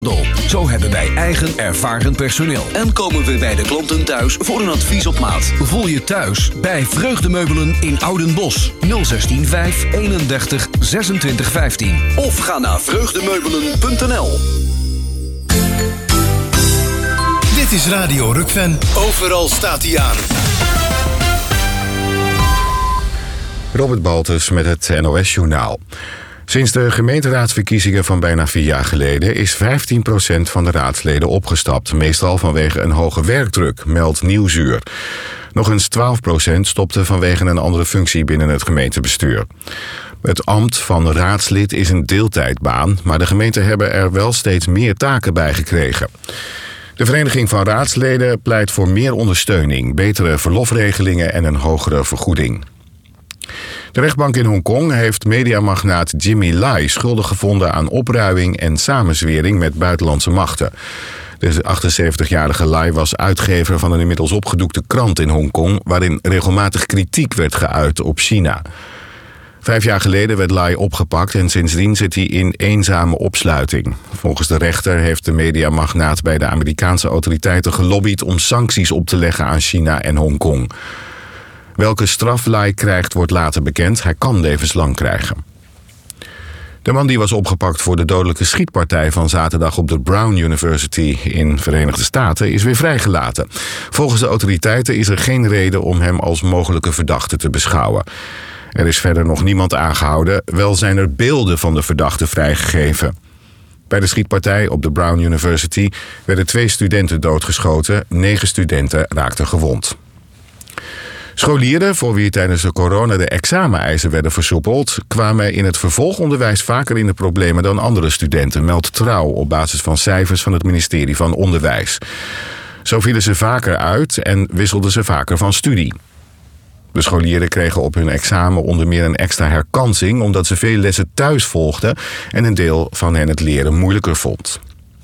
Zo hebben wij eigen ervaren personeel. En komen we bij de klanten thuis voor een advies op maat. Voel je thuis bij Vreugdemeubelen in Oudenbosch. 016 5 31 26 15. Of ga naar vreugdemeubelen.nl. Dit is Radio Rukven. Overal staat hij aan. Robert Baltus met het NOS-journaal. Sinds de gemeenteraadsverkiezingen van bijna 4 jaar geleden is 15% van de raadsleden opgestapt. Meestal vanwege een hoge werkdruk, meldt Nieuwsuur. Nog eens 12% stopte vanwege een andere functie binnen het gemeentebestuur. Het ambt van raadslid is een deeltijdbaan, maar de gemeenten hebben er wel steeds meer taken bij gekregen. De Vereniging van Raadsleden pleit voor meer ondersteuning, betere verlofregelingen en een hogere vergoeding. De rechtbank in Hongkong heeft mediamagnaat Jimmy Lai schuldig gevonden aan opruiing en samenzwering met buitenlandse machten. De 78-jarige Lai was uitgever van een inmiddels opgedoekte krant in Hongkong, waarin regelmatig kritiek werd geuit op China. 5 jaar geleden werd Lai opgepakt en sindsdien zit hij in eenzame opsluiting. Volgens de rechter heeft de mediamagnaat bij de Amerikaanse autoriteiten gelobbyd om sancties op te leggen aan China en Hongkong. Welke straf Lai krijgt wordt later bekend. Hij kan levenslang krijgen. De man die was opgepakt voor de dodelijke schietpartij van zaterdag op de Brown University in Verenigde Staten is weer vrijgelaten. Volgens de autoriteiten is er geen reden om hem als mogelijke verdachte te beschouwen. Er is verder nog niemand aangehouden, wel zijn er beelden van de verdachte vrijgegeven. Bij de schietpartij op de Brown University werden 2 studenten doodgeschoten, 9 studenten raakten gewond. Scholieren, voor wie tijdens de corona de exameneisen werden versoepeld, kwamen in het vervolgonderwijs vaker in de problemen dan andere studenten, meldt Trouw op basis van cijfers van het ministerie van Onderwijs. Zo vielen ze vaker uit en wisselden ze vaker van studie. De scholieren kregen op hun examen onder meer een extra herkansing omdat ze veel lessen thuis volgden en een deel van hen het leren moeilijker vond.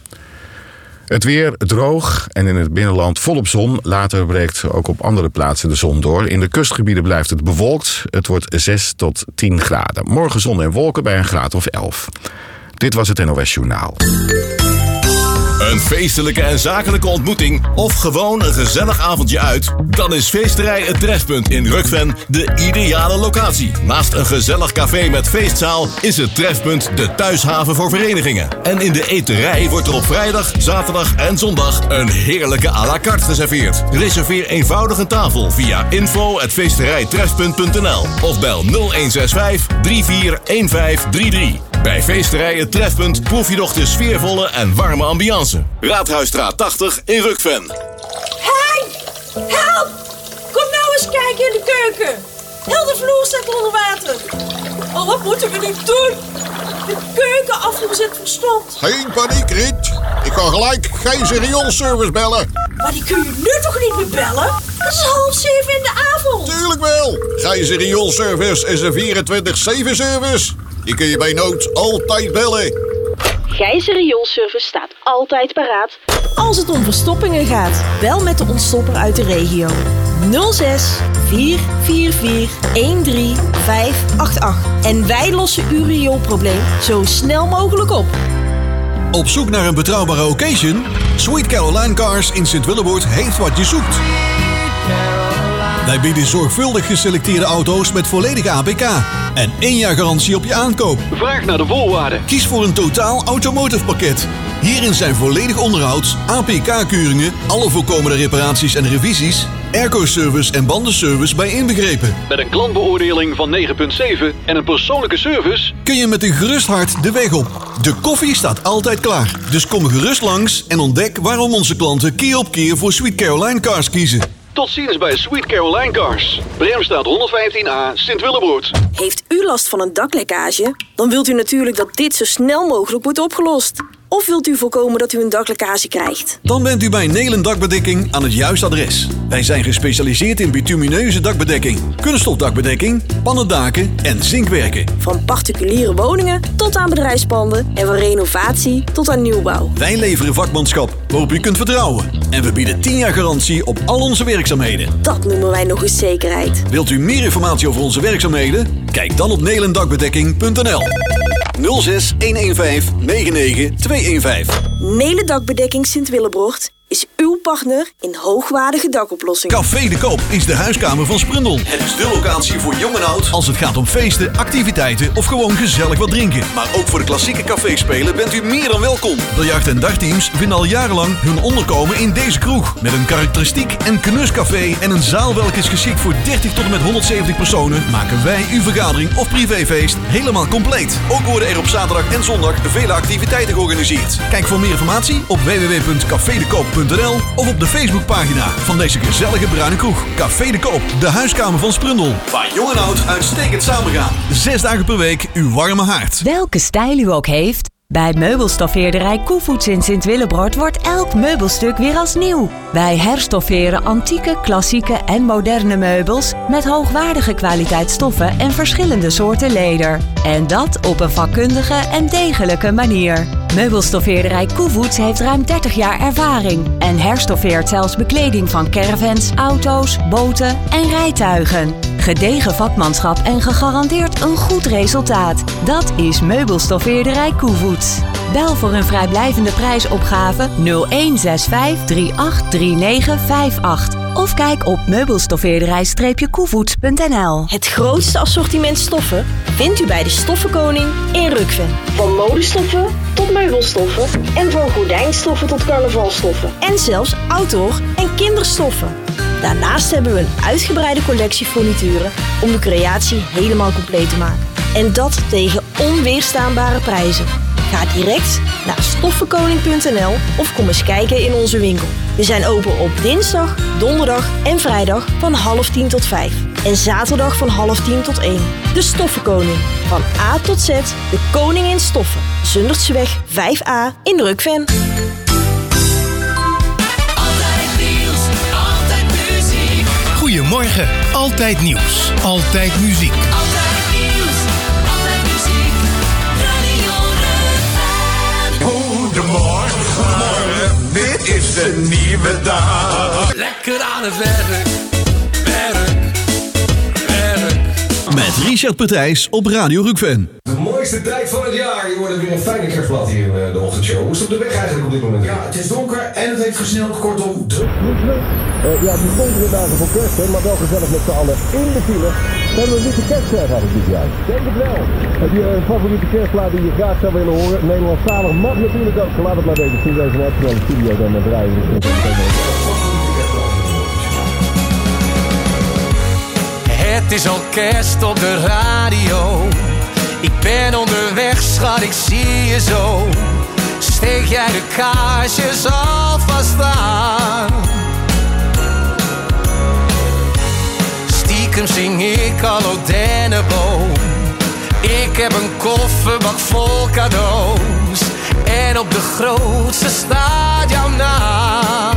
Het weer droog en in het binnenland volop zon. Later breekt ook op andere plaatsen de zon door. In de kustgebieden blijft het bewolkt. Het wordt 6 tot 10 graden. Morgen zon en wolken bij een graad of 11. Dit was het NOS Journaal. Een feestelijke en zakelijke ontmoeting of gewoon een gezellig avondje uit? Dan is Feesterij Het Trefpunt in Rukven de ideale locatie. Naast een gezellig café met feestzaal is het Trefpunt de thuishaven voor verenigingen. En in de eterij wordt er op vrijdag, zaterdag en zondag een heerlijke à la carte geserveerd. Reserveer eenvoudig een tafel via info@feesterijtrefpunt.nl of bel 0165 341533. Bij Feesterij Het Trefpunt proef je nog de sfeervolle en warme ambiance. Raadhuisstraat 80 in Rukven. Hey! Help! Kom nou eens kijken in de keuken. Heel de vloer staat onder water. Oh, wat moeten we nu doen? De keukenafvoer zit verstopt. Geen paniek, Riet. Ik kan gelijk geen rioolservice bellen. Maar die kun je nu toch niet meer bellen? Het is 6:30 in de avond. Tuurlijk wel. Gijzer Rioolservice is een 24/7 service. Die kun je bij nood altijd bellen. Gijzer Rioolservice staat altijd paraat als het om verstoppingen gaat. Bel met de ontstopper uit de regio. 06 444 13588. En wij lossen uw rioolprobleem zo snel mogelijk op. Op zoek naar een betrouwbare occasion? Sweet Caroline Cars in Sint-Willeboord heeft wat je zoekt. Wij bieden zorgvuldig geselecteerde auto's met volledige APK en 1 jaar garantie op je aankoop. Vraag naar de voorwaarden. Kies voor een totaal automotive pakket. Hierin zijn volledig onderhouds, APK-keuringen, alle voorkomende reparaties en revisies, airco-service en bandenservice bij inbegrepen. Met een klantbeoordeling van 9,7 en een persoonlijke service kun je met een gerust hart de weg op. De koffie staat altijd klaar. Dus kom gerust langs en ontdek waarom onze klanten keer op keer voor Sweet Caroline Cars kiezen. Tot ziens bij Sweet Caroline Cars. Bremstraat 115A, Sint-Willeboord. Heeft u last van een daklekkage? Dan wilt u natuurlijk dat dit zo snel mogelijk wordt opgelost. Of wilt u voorkomen dat u een daklekkage krijgt? Dan bent u bij Nelen Dakbedekking aan het juiste adres. Wij zijn gespecialiseerd in bitumineuze dakbedekking, kunststofdakbedekking, pannendaken en zinkwerken. Van particuliere woningen tot aan bedrijfspanden en van renovatie tot aan nieuwbouw. Wij leveren vakmanschap waarop u kunt vertrouwen. En we bieden 10 jaar garantie op al onze werkzaamheden. Dat noemen wij nog eens zekerheid. Wilt u meer informatie over onze werkzaamheden? Kijk dan op nelendakbedekking.nl. 06 115 99 215. Nele Dakbedekking Sint-Willebrocht is uw partner in hoogwaardige dakoplossingen. Café de Koop is de huiskamer van Sprundel. Het is de locatie voor jong en oud als het gaat om feesten, activiteiten of gewoon gezellig wat drinken. Maar ook voor de klassieke caféspelen bent u meer dan welkom. Biljart- en dagteams vinden al jarenlang hun onderkomen in deze kroeg. Met een karakteristiek en knuscafé en een zaal welke is geschikt voor 30 tot en met 170 personen, maken wij uw vergadering of privéfeest helemaal compleet. Ook worden er op zaterdag en zondag vele activiteiten georganiseerd. Kijk voor meer informatie op www.cafedekoop.nl of op de Facebookpagina van deze gezellige bruine kroeg. Café de Koop, de huiskamer van Sprundel. Waar jong en oud uitstekend samengaan. 6 dagen per week uw warme haard. Welke stijl u ook heeft, bij meubelstoffeerderij Koevoets in Sint-Willebroort wordt elk meubelstuk weer als nieuw. Wij herstofferen antieke, klassieke en moderne meubels met hoogwaardige kwaliteit stoffen en verschillende soorten leder. En dat op een vakkundige en degelijke manier. Meubelstoffeerderij Koevoets heeft ruim 30 jaar ervaring en herstoffeert zelfs bekleding van caravans, auto's, boten en rijtuigen. Gedegen vakmanschap en gegarandeerd een goed resultaat. Dat is Meubelstoffeerderij Koevoets. Bel voor een vrijblijvende prijsopgave 0165 383958 of kijk op meubelstoffeerderij-koevoets.nl. Het grootste assortiment stoffen vindt u bij de Stoffenkoning in Rukven. Van modestoffen tot meubelstoffen en van gordijnstoffen tot carnavalstoffen. En zelfs outdoor- en kinderstoffen. Daarnaast hebben we een uitgebreide collectie furnituren om de creatie helemaal compleet te maken. En dat tegen onweerstaanbare prijzen. Ga direct naar stoffenkoning.nl of kom eens kijken in onze winkel. We zijn open op dinsdag, donderdag en vrijdag van 9:30 tot 5. En zaterdag van 9:30 tot 1. De Stoffenkoning. Van A tot Z, de koning in stoffen. Zundertseweg 5A in Rukven. Goedemorgen, altijd nieuws, altijd muziek. Altijd nieuws, altijd muziek, Radio Rukven. Goedemorgen, goedemorgen, dit is een nieuwe dag. Lekker aan het werk, werk, werk. Met Richard Partijs op Radio Rukven. De mooiste tijd van het jaar. Je wordt het weer een fijne kerstblad hier in de ochtendshow. Hoe is het op de weg eigenlijk op dit moment? Ja, het is donker en het heeft gesneld. Kortom, druk. Ja, het is donkere dagen voor kerst, maar wel gezellig met z'n allen in de file. Hebben we een witte kerstverf eigenlijk dit jaar? Denk het wel. Heb je een favoriete kerstplaat die je graag zou willen horen? Nederlandstalig mag natuurlijk ook. Laat het maar weten. Stuur even een extra in de studio dan met rijden. Het is al kerst op de radio. Ik ben onderweg, schat, ik zie je zo. Steek jij de kaarsjes alvast aan? Stiekem zing ik al O Denneboom. Ik heb een kofferbak vol cadeaus. En op de grootste staat jouw naam.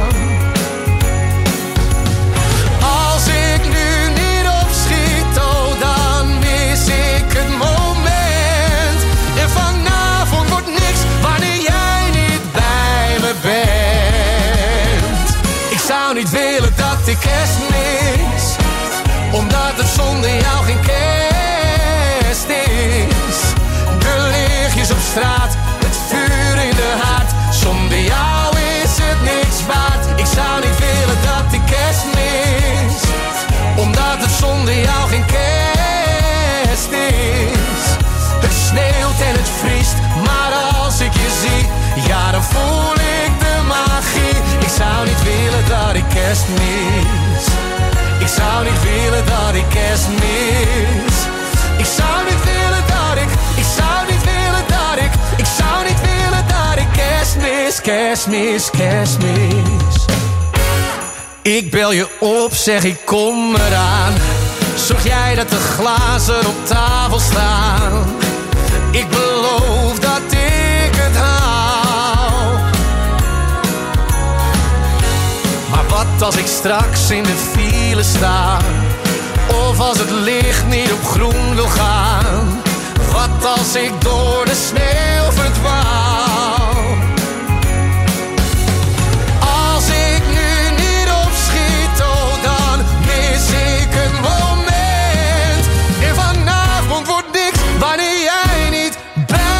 Als ik nu niet opschiet, oh, dan mis ik het moment. En vanavond wordt niks wanneer jij niet bij me bent. Ik zou niet willen dat ik kerst mis, omdat het zonder jou geen kerst is. De lichtjes op straat, het vuur in de haard. Zonder jou is het niks waard. Ik zou niet willen dat ik kerst mis, omdat het zonder jou geen kerst is. Het sneeuwt en het vriest, maar als ik je zie, ja, dan voel ik de magie. Ik zou niet willen dat ik kerst mis. Ik zou niet willen dat ik kerst mis. Ik zou niet willen dat ik zou niet willen dat ik zou niet willen dat ik kerst mis, kerst mis, kerst mis. Ik bel je op, zeg ik kom eraan. Zorg jij dat de glazen op tafel staan. Ik beloof dat ik het haal. Maar wat als ik straks in de file sta? Of als het licht niet op groen wil gaan? Wat als ik door de sneeuw verdwaal? Als ik nu niet opschiet, oh, dan mis ik het moment. En vanavond wordt niks wanneer jij niet bij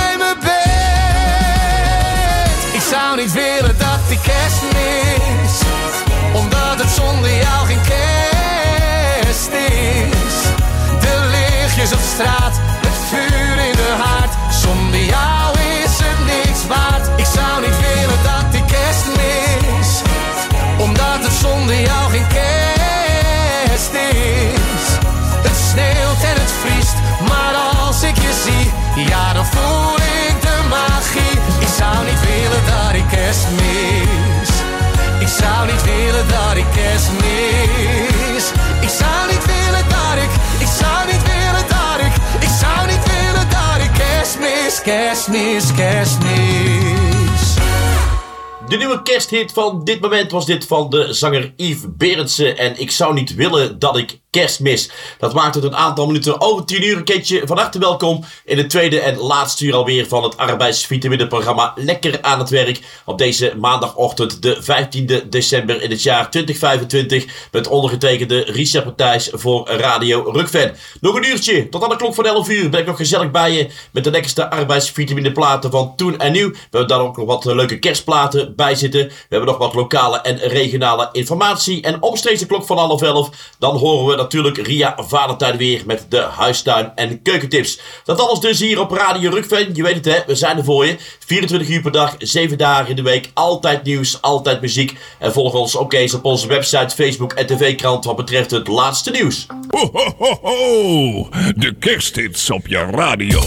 willen dat die kerst mis, omdat het zonder jou geen kerst is. De lichtjes op straat, het vuur in de haard, zonder jou is het niks waard. Ik zou niet willen dat die kerst mis, omdat het zonder jou geen kerst is. Het sneeuwt en het vriest, maar als ik je zie, ja dan voel ik de magie. Ik zou niet willen dat ik kerst mis. Ik zou niet willen dat ik kerst mis. Ik zou niet willen dat ik zou niet willen dat ik zou niet willen dat ik kerst mis, kerst mis, kerst mis. De nieuwe kersthit van dit moment was dit van de zanger Yves Berendsen en ik zou niet willen dat ik kerst mis. Dat maakt het een aantal minuten over 10 uur. Een keertje van harte welkom in het tweede en laatste uur alweer van het arbeidsvitamine-programma Lekker aan het werk. Op deze maandagochtend de 15e december in het jaar 2025 met ondergetekende Richard Matthijs voor Radio Rockfan. Nog een uurtje, tot aan de klok van 11 uur ben ik nog gezellig bij je met de lekkerste arbeidsvitamine-platen van toen en nieuw. We hebben daar ook nog wat leuke kerstplaten bij zitten. We hebben nog wat lokale en regionale informatie en omstreeks de klok van 10:30 dan horen we natuurlijk Ria Valentijn weer met de huistuin- en keukentips. Dat alles dus hier op Radio Rockfan. Je weet het hè, we zijn er voor je. 24 uur per dag, 7 dagen in de week. Altijd nieuws, altijd muziek. En volg ons ook eens op onze website, Facebook en tv-krant wat betreft het laatste nieuws. Ho, ho, ho, ho. De kersthits op je radio.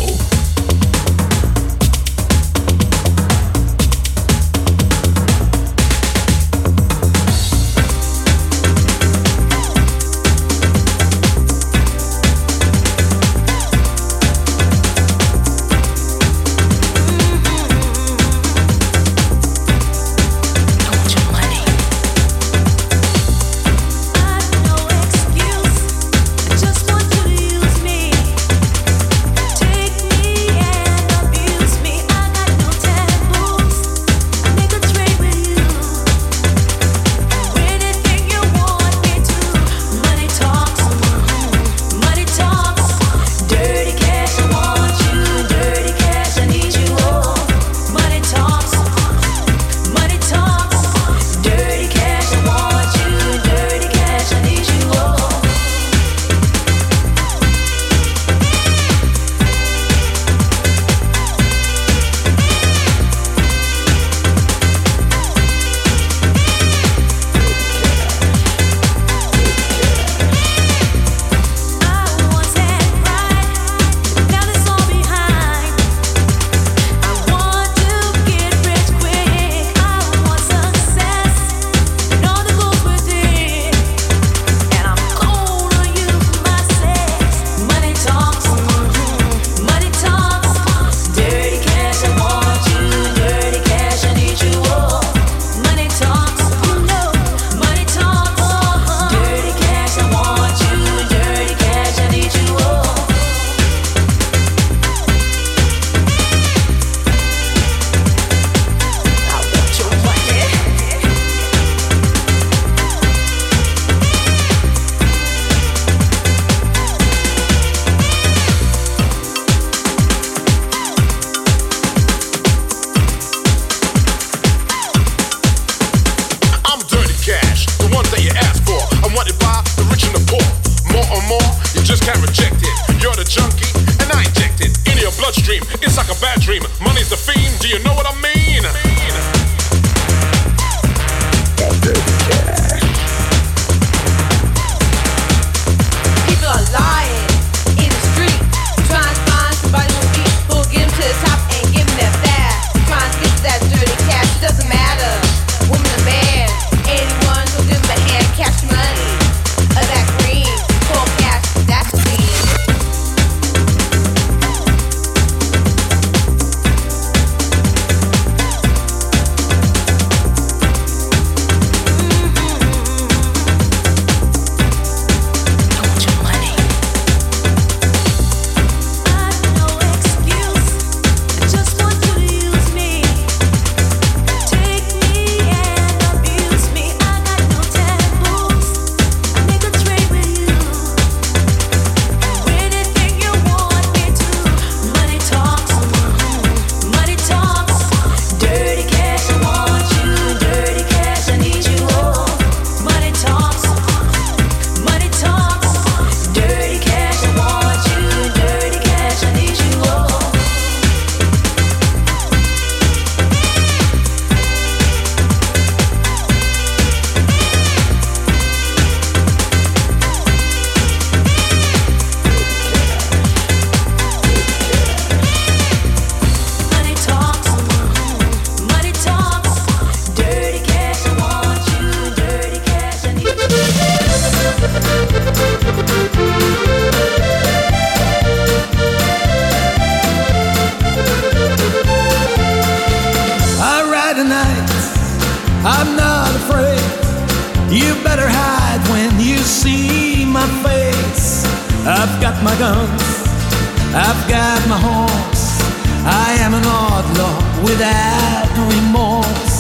I'm not afraid. You better hide when you see my face. I've got my guns, I've got my horse. I am an outlaw without remorse.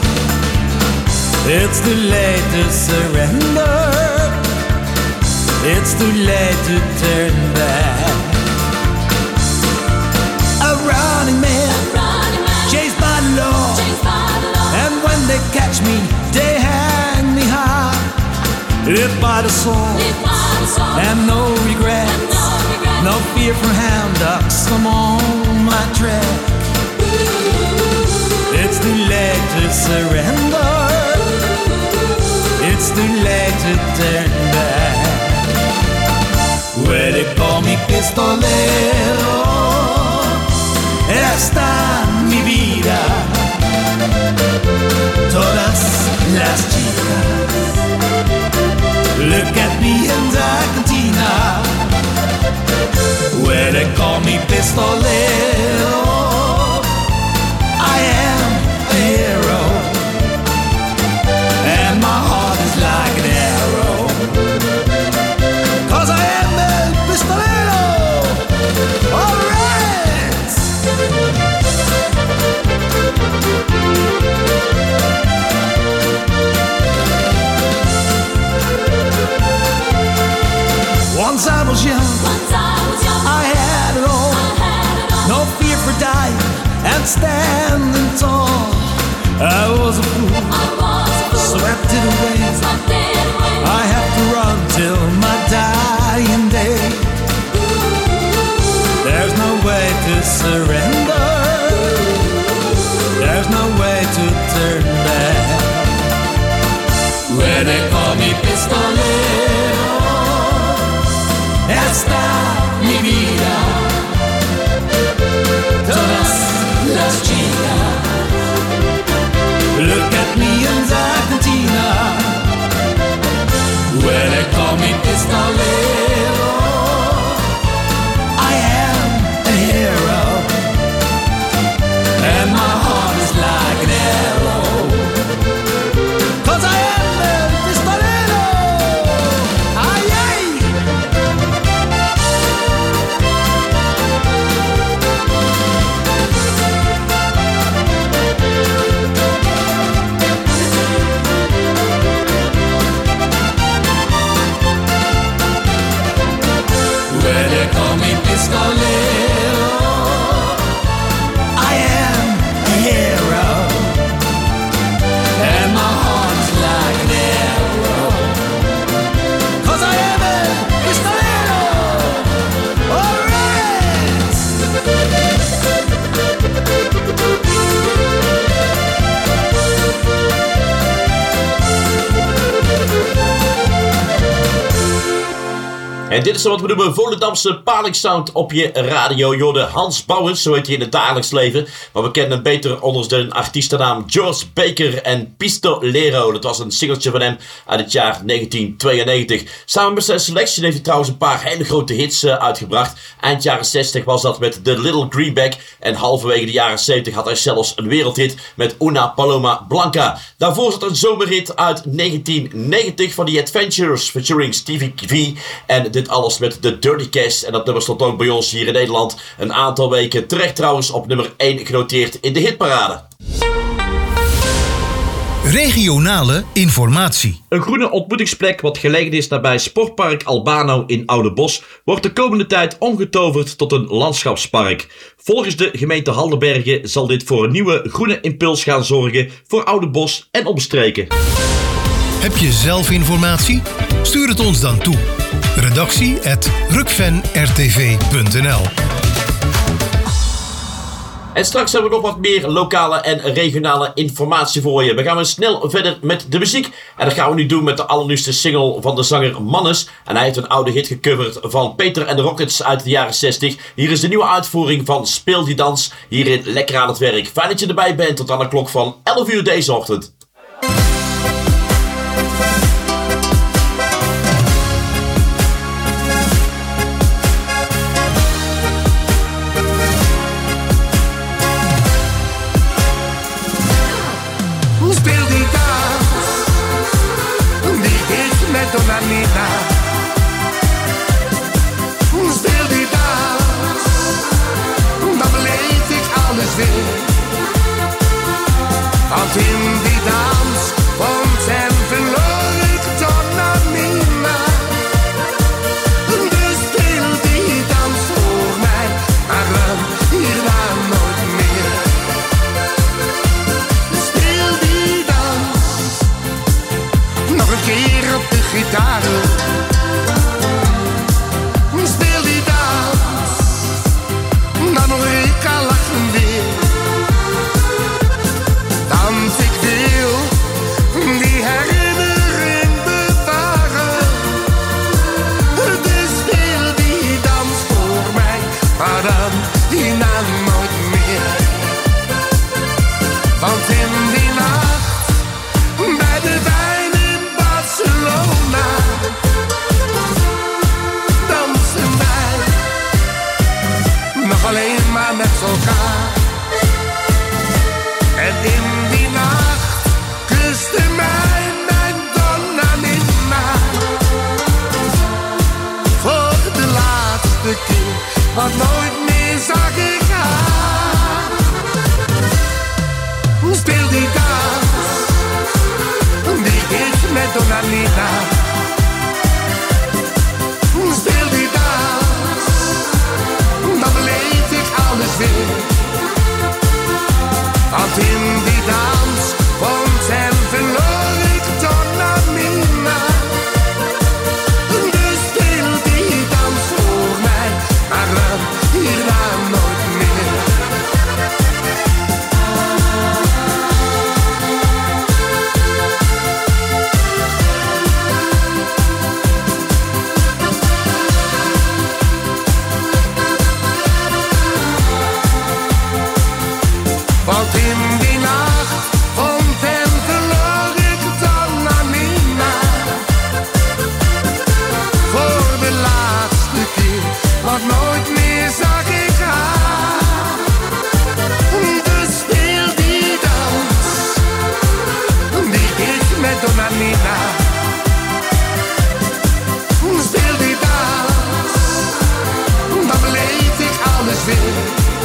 It's too late to surrender. It's too late to turn back. A running man, chased by the law. And when they catch me, they hang me high. Live by the sword, and no regrets. No fear from hound dogs, I'm on my track. It's too late to surrender. It's too late to turn back. Where they call me pistolero, esta mi vida. Todas las chicas look at me in the cantina. Where they call me pistolero, I am a hero, and my heart is like an arrow, 'cause I am el pistolero. All right. Once I was young, I had it all. No fear for dying and standing tall. I was a fool, swept it away. I have to run till my dying day. There's no way to surrender. There's no way to turn back. Where they call me pistolero, esta mi vida. Todas las chicas look at me in the cantina. Where they call me pistolero, I am a hero, and my heart is like an arrow, 'cause I am el pistolero. Ay, ay. Where they call me pistolero, I am a hero, and my heart is like an arrow, 'cause I am a pistolero. All right. En dit is wat we noemen Volendamse palingsound op je radio. Jorde Hans Bouwens, zo heet hij in het dagelijks leven. Maar we kennen hem beter onder de artiestennaam George Baker en Pistolero. Dat was een singeltje van hem uit het jaar 1992. Samen met zijn selectie heeft hij trouwens een paar hele grote hits uitgebracht. Eind jaren 60 was dat met The Little Greenback. En halverwege de jaren 70 had hij zelfs een wereldhit met Una Paloma Blanca. Daarvoor zat een zomerhit uit 1990 van The Adventures featuring Stevie V. En dit alles met The Dirty Cash. En dat nummer stond ook bij ons hier in Nederland een aantal weken terecht trouwens op nummer 1 genoteerd in de hitparade. Regionale informatie. Een groene ontmoetingsplek wat gelegen is nabij Sportpark Albano in Oudenbosch wordt de komende tijd omgetoverd tot een landschapspark. Volgens de gemeente Haldenbergen zal dit voor een nieuwe groene impuls gaan zorgen voor Oudenbosch en omstreken. Heb je zelf informatie? Stuur het ons dan toe. redactie@rukvenrtv.nl. En straks hebben we nog wat meer lokale en regionale informatie voor je. We gaan weer snel verder met de muziek. En dat gaan we nu doen met de allernieuwste single van de zanger Mannes. En hij heeft een oude hit gecoverd van Peter en de Rockets uit de jaren 60. Hier is de nieuwe uitvoering van Speel die dans. Hierin lekker aan het werk. Fijn dat je erbij bent tot aan de klok van 11 uur deze ochtend. Speel die dans, die is met Donna Nina. Speel die dans, dan beleef ik alles weer. Want in die dans vond en verloor ik Donna Nina. Dus speel die dans voor mij, maar dan hierna nooit meer. Speel die dans, nog een keer op de gitaar. Speel die dans, dan hoor ik al lachen weer. Dans, ik wil die herinnering bewaren. Dus speel die dans voor mij, maar dan hierna nooit meer. Want in die nacht, bij de wijn in Barcelona, dansen wij nog alleen maar met elkaar. En in die nacht kuste mij mijn Donna Nina. Voor de laatste keer, want nooit meer zag ik haar. Speel die dans, die is met Donna Nina. Speel die dans, dan beleef ik alles weer. Want in die dans vond en verloor ik Donna Nina. Dus speel die dans voor mij, maar dan hierna nooit meer. Want in die nacht vond en verloor ik Donna Nina. Voor de laatste keer, want nooit meer zag ik haar. Dus speel die dans, die is met Donna Nina. Speel die dans, dan beleef ik alles weer.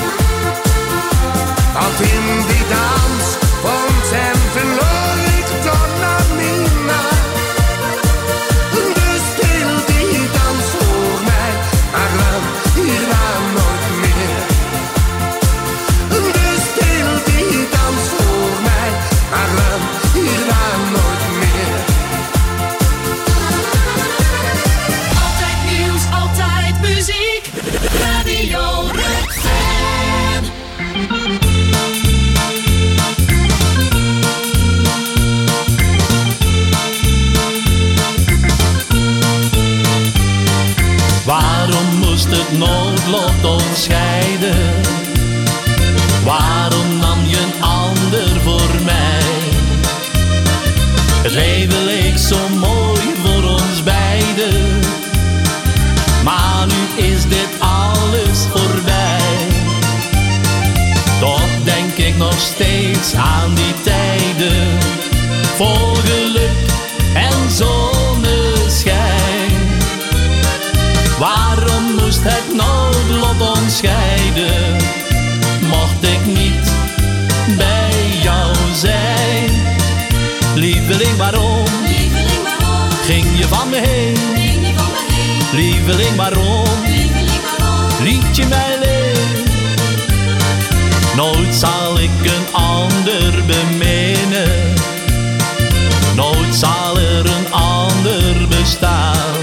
Want in die dans vond en verloor ik Donna Nina. Dus speel die dans voor mij, maar dan hierna nooit meer. Dus speel die dans voor mij, maar dan hierna nooit meer. Altijd nieuws, altijd muziek. Radio Rukven. Waarom moest het noodlot ons scheiden? Waarom nam je een ander voor mij? Het leven leek zo mooi voor ons beiden, maar nu is dit alles voorbij. Toch denk ik nog steeds aan die tijden, vol geluk en zonneschijn. Waarom moest het noodlot ons scheiden? Mocht ik niet bij jou zijn? Lieveling, waarom? Ging je van me heen? Lieveling, waarom? Liet je mij alleen? Nooit zal ik een ander beminnen. Nooit zal er een ander bestaan.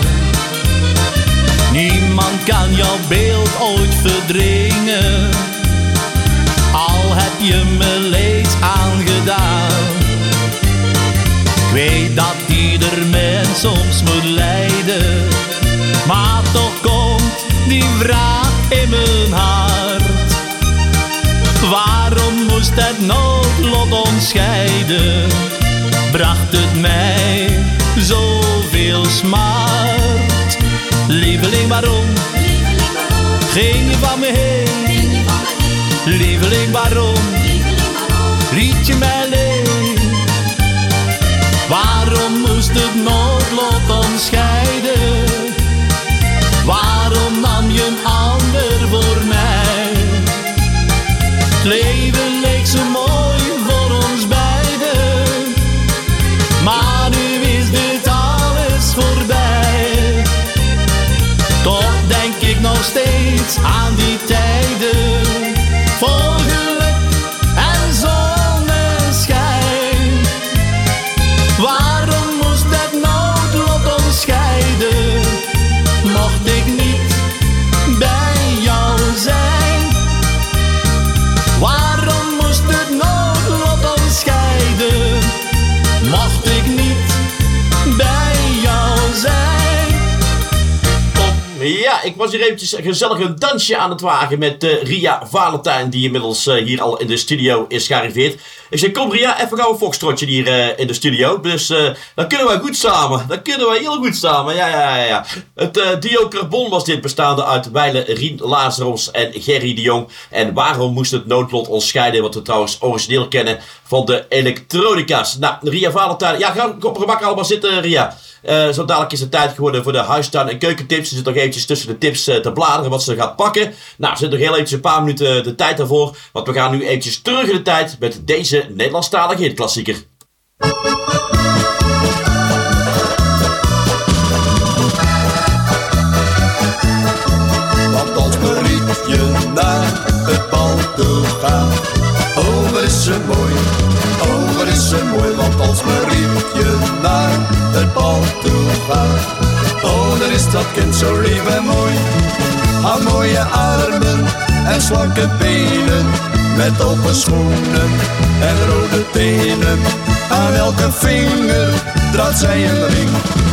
Niemand kan jouw beeld ooit verdringen, al heb je me leed aangedaan. Ik weet dat ieder mens soms moet lijden, maar toch komt die vraag in mijn hart. Waarom moest het noodlot ons scheiden? Bracht het mij zoveel smart? Lieveling, waarom? Ging je van me heen? Lieveling, waarom? Liet je mij alleen? moest het noodlot ons scheiden? Waarom nam je een ander voor mij? Het leven leek zo mooi voor ons beiden, maar nu is dit alles voorbij. Toch denk ik nog steeds aan die tijden, vol geluk en zonneschijn. Waarom moest het noodlot ons scheiden? Mocht ik niet bij jou zijn? Waarom moest het noodlot ons scheiden? Mocht ik niet bij jou zijn? Ja, ik was hier eventjes gezellig een dansje aan het wagen met Ria Valentijn, die inmiddels hier al in de studio is gearriveerd. Ik zei, kom Ria, even gauw een foxtrotje hier in de studio. Dus dan kunnen wij goed samen. Dan kunnen wij heel goed samen. Ja. Het Dio Carbon was dit, bestaande uit Weile, Rien Lazarus en Gerry de Jong. En waarom moest het noodlot ons scheiden? Wat we trouwens origineel kennen van de elektronica's. Nou, Ria Valentijn. Ja, ga op gemak allemaal zitten, Ria. Zo dadelijk is het tijd geworden voor de huistuin- en keukentips. Ze zit nog eventjes tussen de tips te bladeren wat ze gaat pakken. Nou, er zit nog heel eventjes een paar minuten de tijd daarvoor. Want we gaan nu eventjes terug in de tijd met deze Nederlandstalige hitklassieker. Want als Marietje naar het bal toe gaat, oh wat is ze mooi, oh wat is ze mooi. Want als Marietje naar het bal toe gaat, oh dan is dat kind zo lief en mooi. Haar mooie armen en slanke benen, met open schoenen en rode tenen. Aan elke vinger draagt zij een ring.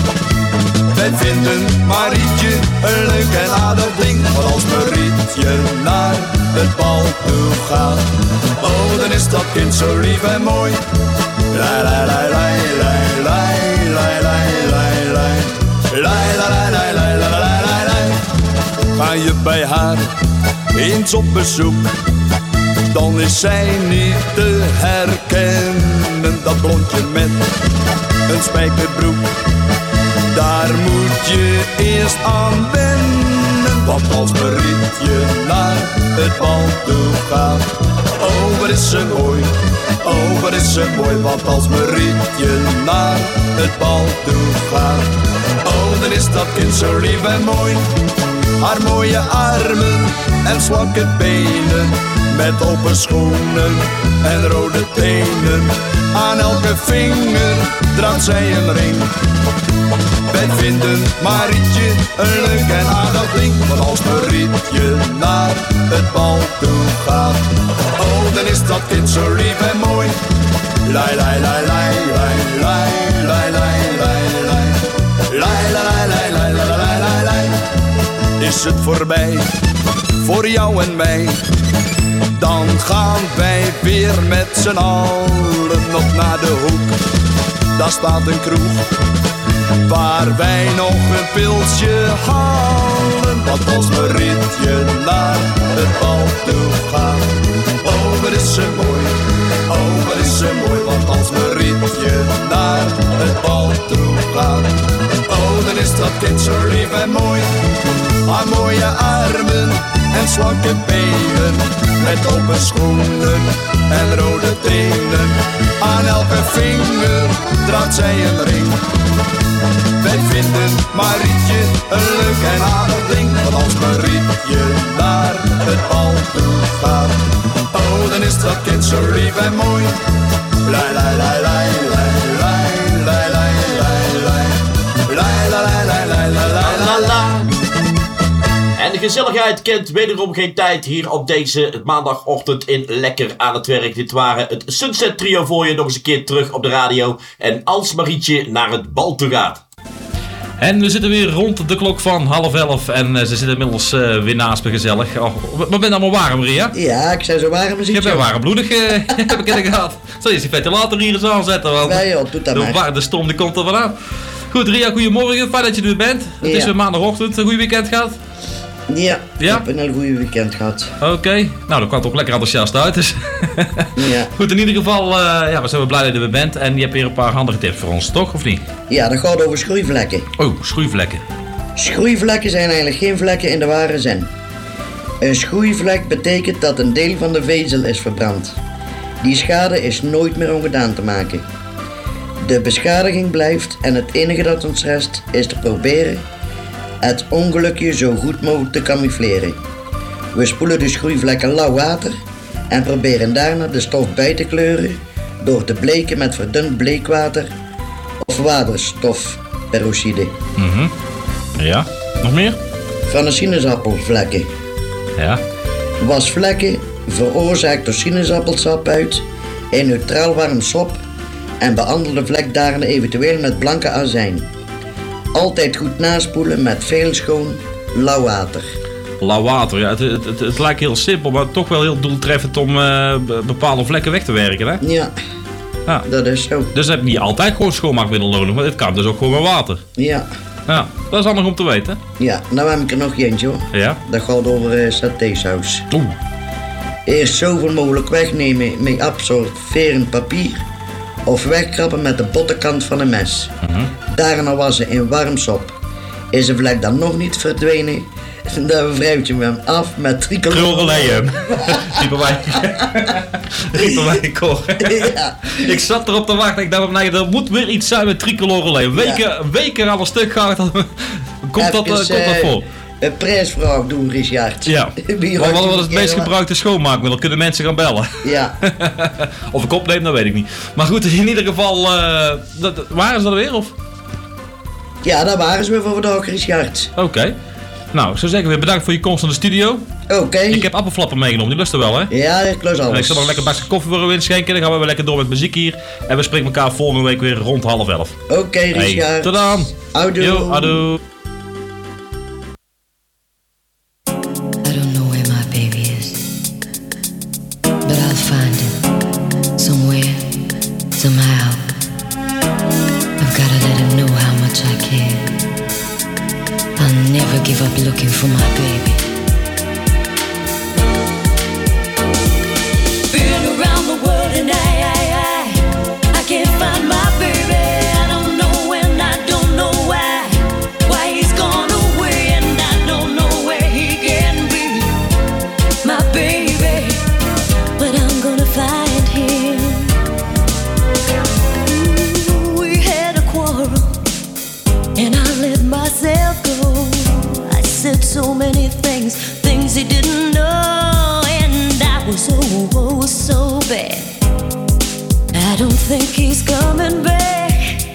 Wij vinden Marietje een leuk en aardig ding. Want als Marietje naar het bal toe gaat, oh dan is dat kind zo lief en mooi. La la la la la la la la la la la la la la la la. Ga je bij haar eens op bezoek, dan is zij niet te herkennen. Dat blondje met een spijkerbroek, daar moet je eerst aan wennen. Want als Marietje naar het bal toe gaat, oh wat is ze mooi, oh wat is ze mooi. Want als Marietje naar het bal toe gaat, oh dan is dat kind zo lief en mooi. Haar mooie armen en slanke benen, met open schoenen en rode tenen. Aan elke vinger draagt zij een ring. Wij vinden Marietje een leuk en aardig ding. Want als Marietje naar het bal toe gaat, oh dan is dat kind zo lief en mooi. Lai lai lai lai lai lai lai lai lai lai lai lai lai lai lai lai. Is het voorbij voor jou en mij, dan gaan wij weer met z'n allen op naar de hoek. Daar staat een kroeg waar wij nog een pilsje halen. Want als Marietje naar het bal toe gaat, oh wat is ze mooi, oh wat is ze mooi. Want als Marietje naar het bal toe gaat, oh dan is dat kind zo lief en mooi. Haar mooie armen en slanke benen, met open schoenen en rode tenen. Aan elke vinger draagt zij een ring. Wij vinden Marietje een leuk en aardig ding. Want als Marietje naar het bal toe gaat, oh dan is dat kind zo lief en mooi. Lai lai lai lai lai lai lai lai lai lai lai lai lai lai. En de gezelligheid kent wederom geen tijd hier op deze maandagochtend in Lekker aan het Werk. Dit waren het Sunset Trio voor je nog eens een keer terug op de radio. En als Marietje naar het bal toe gaat. En we zitten weer rond de klok van 10:30 en ze zitten inmiddels weer naast me gezellig. Oh, wat ben je allemaal warm, Maria? Ja, ik zei zo warm als iets. Je bent warmbloedig, heb ik het gehad. Zal je die ventilator hier eens aanzetten? Want nee joh, doe dat maar. De storm die komt er wel aan. Goed, Ria, goedemorgen. Fijn dat je er bent. Het is weer maandagochtend. Een goed weekend gehad? Ja, Ja? ik heb een heel goede weekend gehad. Oké, nou dat kwam toch lekker enthousiast uit. Dus. Ja. Goed, in ieder geval, ja, we zijn wel blij dat je er bent. En je hebt weer een paar handige tips voor ons, toch? Of niet? Ja, dat gaat over schroeivlekken. Oh, schroeivlekken. Schroeivlekken zijn eigenlijk geen vlekken in de ware zin. Een schroeivlek betekent dat een deel van de vezel is verbrand. Die schade is nooit meer ongedaan te maken. De beschadiging blijft en het enige dat ons rest is te proberen het ongelukje zo goed mogelijk te camoufleren. We spoelen de schroeivlekken lauw water en proberen daarna de stof bij te kleuren door te bleken met verdund bleekwater of waterstofperoxide. Ja, nog meer? Van de sinaasappelvlekken. Ja. Was vlekken veroorzaakt door sinaasappelsap uit in neutraal warm sop en behandel de vlek daarna eventueel met blanke azijn. Altijd goed naspoelen met veel schoon lauw water. Lauw water, ja. Het lijkt heel simpel, maar toch wel heel doeltreffend om bepaalde vlekken weg te werken, hè? Ja, ja. Dat is zo. Dus heb je niet altijd gewoon schoonmaakmiddel nodig, maar dit kan dus ook gewoon met water. Ja. Ja, dat is handig om te weten. Ja, nou heb ik er nog eentje hoor. Ja? Dat gaat over satésaus. Oeh. Eerst zoveel mogelijk wegnemen met absorberend papier of wegkrabben met de bottenkant van een mes. Daarna wassen in warm sop. Is de vlek dan nog niet verdwenen, dan wrijf je hem af met tricoloreleum. Riepen wij in Cor. Ja. Ik zat erop te wachten. Ik dacht, nee, er moet weer iets zijn met tricoloreleum. Weken al een stuk gehad. Komt dat voor? Een prijsvraag doen, Richard. Ja. Wat is het meest gebruikte schoonmaakmiddel? Kunnen mensen gaan bellen? Ja. Of ik opneem, dat weet ik niet. Maar goed, in ieder geval, waren ze er weer? Of? Ja, daar waren ze weer voor vandaag, Richard. Oké. Nou, ik zou zeggen, weer bedankt voor je komst naar de studio. Oké. Ik heb appelflappen meegenomen, die lusten wel, hè? Ja, ik lust alles. Ik zal nog lekker een bakje koffie voor u inschenken. Dan gaan we weer lekker door met muziek hier. En we spreken elkaar volgende week weer rond 10:30. Oké, Richard. Hey, tot dan. Houdoe. Yo, houdoe. Somehow, I've gotta let him know how much I care. I'll never give up looking for my baby. Been around the world and I can't find my baby. I don't know when, I don't know why he's gone away, and I don't know where he can be. My baby, but I'm gonna find him. And I let myself go. I said so many things he didn't know, and I was oh so bad. I don't think he's coming back.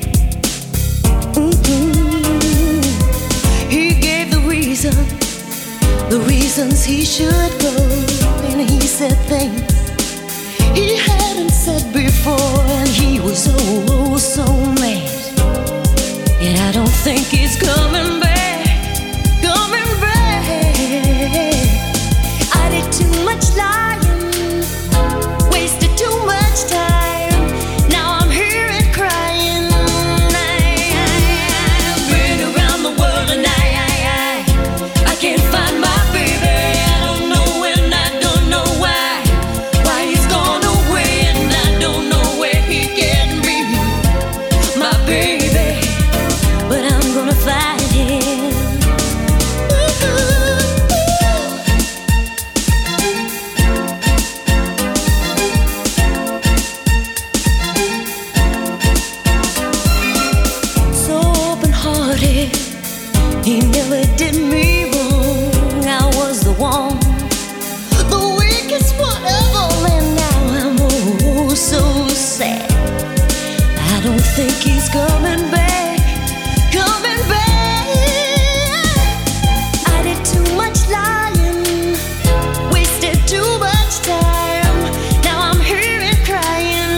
He gave the reasons he should go, and he said things he hadn't said before, and he was oh so mad. And I don't think he's coming back, coming back. I did too much lying, wasted too much time. Now I'm here and crying. I've been around the world and I can't find my baby. I don't know when, I don't know why he's gone away, and I don't know where he can be. My baby, but I'm gonna find him. So open-hearted, he never did me wrong. I was the one, the weakest one of all, and now I'm oh so sad. I don't think he's coming back, coming back. I did too much lying, wasted too much time. Now I'm here and crying.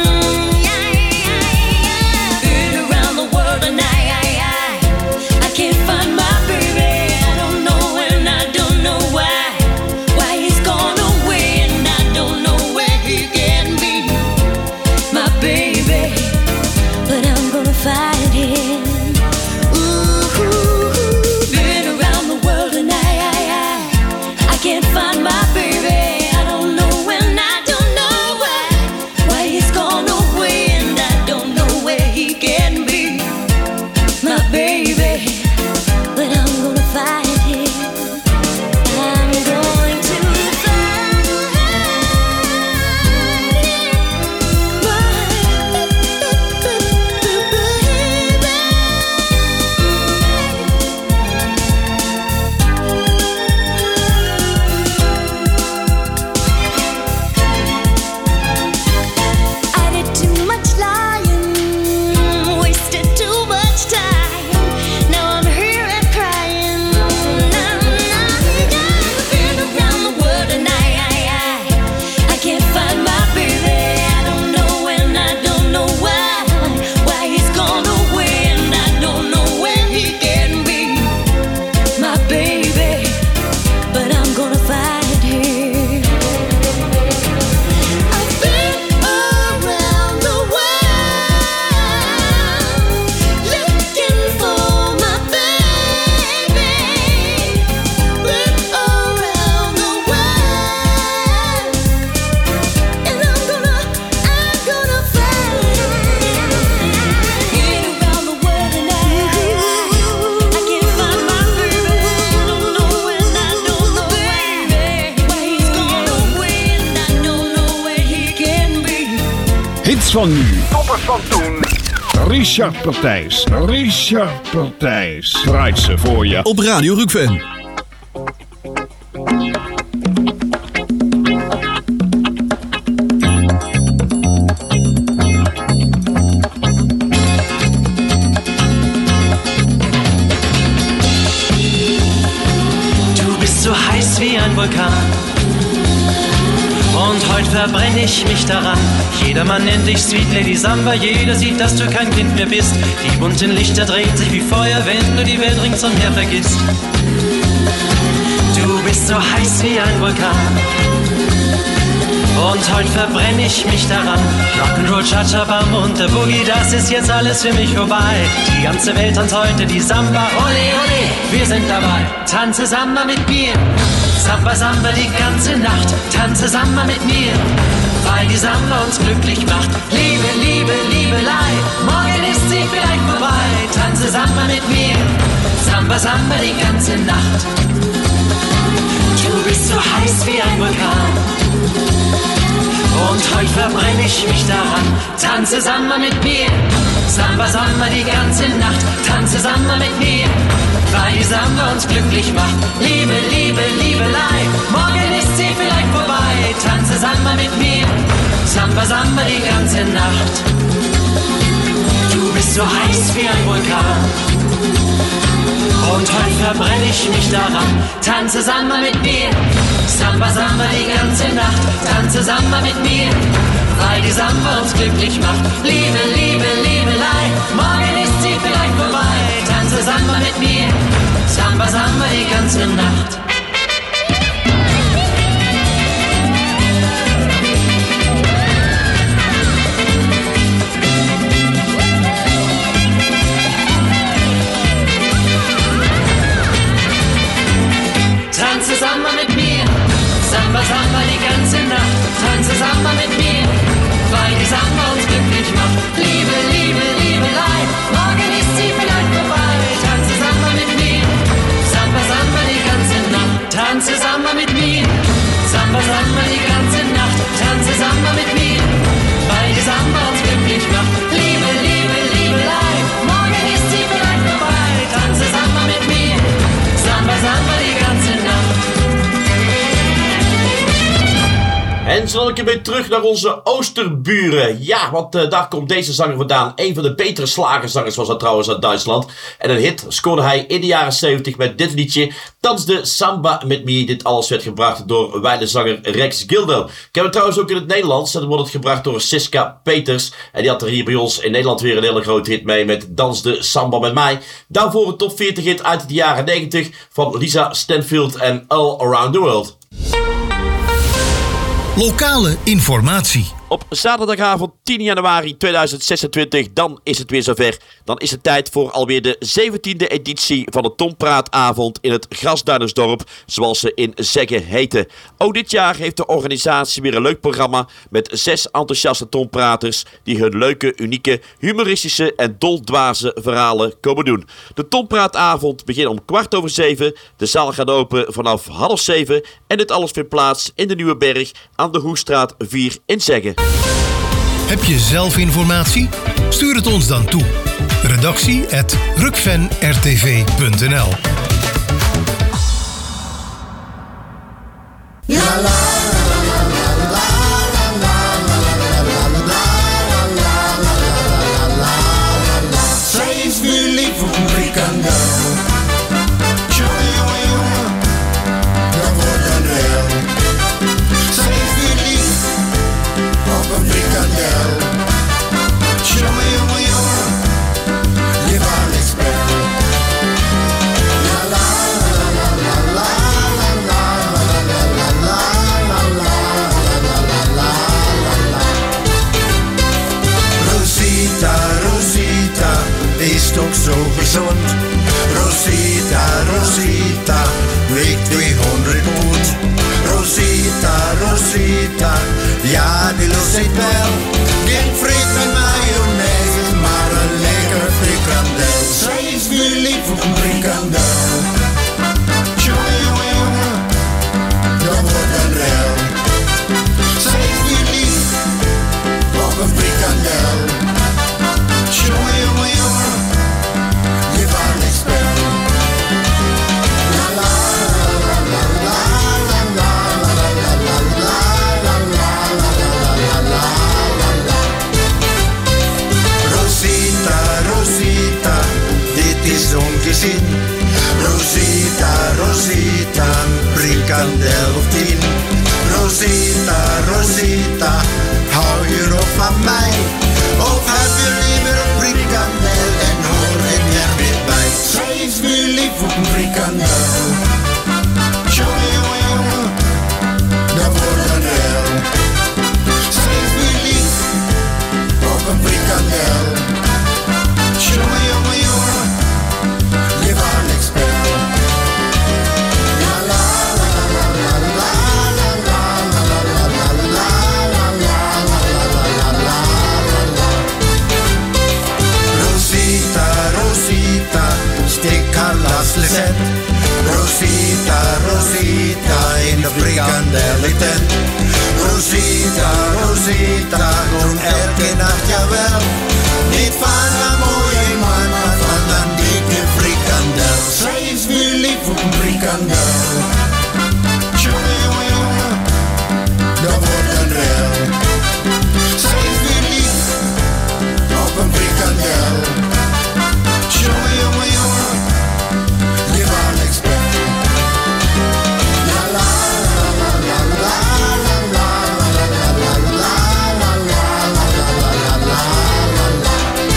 Been around the world and I can't find my baby. I don't know when, I don't know why he's gone away, and I don't know where he can be. My baby, but I'm gonna find him. van nu. Toppers van toen. Richard Partijs draait ze voor je. Op Radio Rookfan. Du bist so heiß wie ein Vulkan. Und heute verbrenne ich mich daran. Jedermann nennt dich Sweet Lady Samba. Jeder sieht, dass du kein Kind mehr bist. Die bunten Lichter drehen sich wie Feuer, wenn du die Welt ringsumher vergisst. Du bist so heiß wie ein Vulkan. Und heute verbrenne ich mich daran. Rock'n'Roll, Cha-Cha-Bam und der Boogie, das ist jetzt alles für mich vorbei. Die ganze Welt tanzt heute die Samba. Ole, ole, wir sind dabei. Tanze Samba mit mir. Samba, Samba die ganze Nacht. Tanze Samba mit mir. Weil die Samba uns glücklich macht. Liebe, Liebe, Liebelei. Morgen ist sie vielleicht vorbei. Tanze Samba mit mir. Samba, Samba die ganze Nacht. Du bist so heiß wie ein Vulkan. Und heute verbrenne ich mich daran. Tanze Samba mit mir. Samba, Samba die ganze Nacht. Tanze Samba mit mir. Weil die Samba uns glücklich macht. Liebe, Liebe, Liebelei. Morgen ist sie vielleicht vorbei. Tanze Samba mit mir. Samba, Samba die ganze Nacht. Du bist so heiß wie ein Vulkan. Und heute verbrenne ich mich daran. Tanze Samba mit mir. Samba, Samba die ganze Nacht. Tanze Samba mit mir. Weil die Samba uns glücklich macht. Liebe, Liebe, Liebelei. Morgen ist sie vielleicht vorbei. Tanze Samba mit mir. Samba, Samba die ganze Nacht. Tanze Samba mit mir. Samba, Samba die ganze Nacht. Tanze Samba mit mir. Weil die Samba uns glücklich macht. Liebe, Liebe, Liebelei. Morgen ist sie vielleicht vorbei. Tanze Samba mit mir. Samba, Samba die ganze Nacht. Tanze Samba mit mir. Samba, Samba die ganze Nacht. Tanze Samba mit mir. Weil die Samba uns glücklich macht. Liebe, Liebe, Liebelei. Morgen ist sie vielleicht vorbei. Tanze Samba mit mir. Samba, Samba die ganze Nacht. En zo een keer weer terug naar onze Oosterburen. Ja, want daar komt deze zanger vandaan. Een van de betere slagerzangers was dat trouwens uit Duitsland. En een hit scoorde hij in de jaren 70 met dit liedje. Dans de Samba met Me. Dit alles werd gebracht door wijlenzanger Rex Gildo. Ik heb het trouwens ook in het Nederlands. En dan wordt het gebracht door Siska Peters. En die had er hier bij ons in Nederland weer een hele grote hit mee met Dans de Samba met mij. Daarvoor een top 40 hit uit de jaren 90 van Lisa Stanfield en All Around the World. Lokale informatie. Op zaterdagavond 10 januari 2026, dan is het weer zover. Dan is het tijd voor alweer de 17e editie van de Tompraatavond in het Grasduinersdorp, zoals ze in Zeggen heten. Ook dit jaar heeft de organisatie weer een leuk programma met 6 enthousiaste tompraters die hun leuke, unieke, humoristische en doldwaze verhalen komen doen. De Tompraatavond begint om 6:15. De zaal gaat open vanaf 6:30 en dit alles vindt plaats in de Nieuwe Berg aan de Hoestraat 4 in Zeggen. Heb je zelf informatie? Stuur het ons dan toe. Redactie@rookfanrtv.nl. Zij is nu lief voor een frikandel. Dat wordt een hel. Zij is nu lief op een frikandel. Jongen, jongen, jongen, je waar ik spel. La la la la la la la la la la la la la la. Rosita, Rosita, is toch zo gezond. Rosita, Rosita, weegt 200 pond. Rosita, Rosita, ja die lust ik wel. Geen friet met mayonaise, maar een lekker frikandel. Zij is nu lief op een frikandel. Jongen, jongen, jongen, dat wordt een rel. Zij is nu lief op een frikandel. de frikandellentent. Rosita, Rosita, groen elke nacht, jawel. Niet van een mooie man, maar van een dikke frikandel. Zij is weer lief voor een frikandel. Jongen, jongen, jongen, dat wordt een rel. Zij is weer lief op een frikandel. Jongen, jongen, jongen, je wou niks bij. La la la la la la la la la la la la la la la la.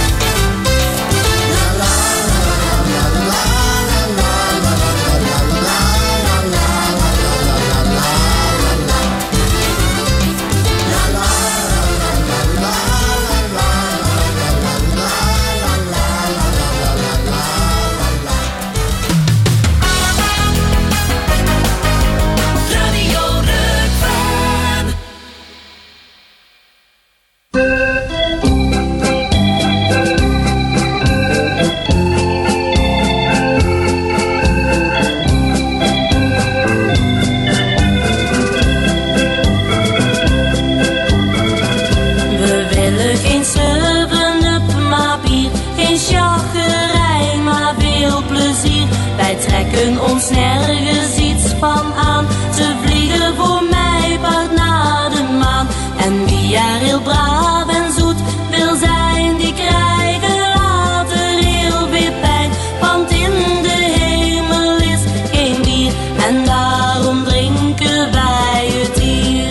Wij trekken ons nergens iets van aan. Ze vliegen voor mij part naar de maan. En wie er heel braaf en zoet wil zijn, die krijgen later heel veel pijn. Want in de hemel is geen bier en daarom drinken wij het hier.